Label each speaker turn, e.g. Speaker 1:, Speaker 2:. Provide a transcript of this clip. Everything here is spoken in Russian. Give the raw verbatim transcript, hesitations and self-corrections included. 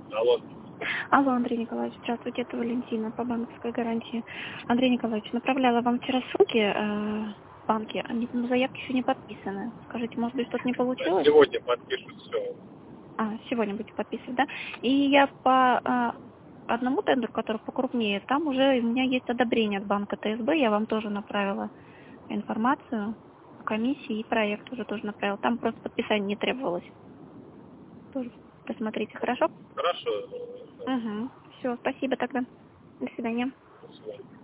Speaker 1: Алло.
Speaker 2: Алло, Андрей Николаевич, здравствуйте, это Валентина по банковской гарантии. Андрей Николаевич, направляла вам вчера ссылки э, в банке, они, ну, заявки еще не подписаны. Скажите, может быть, что-то не получилось?
Speaker 1: Сегодня подпишут все.
Speaker 2: А, сегодня будете подписывать, да? И я по э, одному тендеру, который покрупнее, там уже у меня есть одобрение от банка ТСБ, я вам тоже направила информацию о комиссии и проект уже тоже направила. Там просто подписание не требовалось. Тоже посмотрите, хорошо?
Speaker 1: Хорошо.
Speaker 2: Угу. Все, спасибо тогда. До свидания.
Speaker 1: До свидания.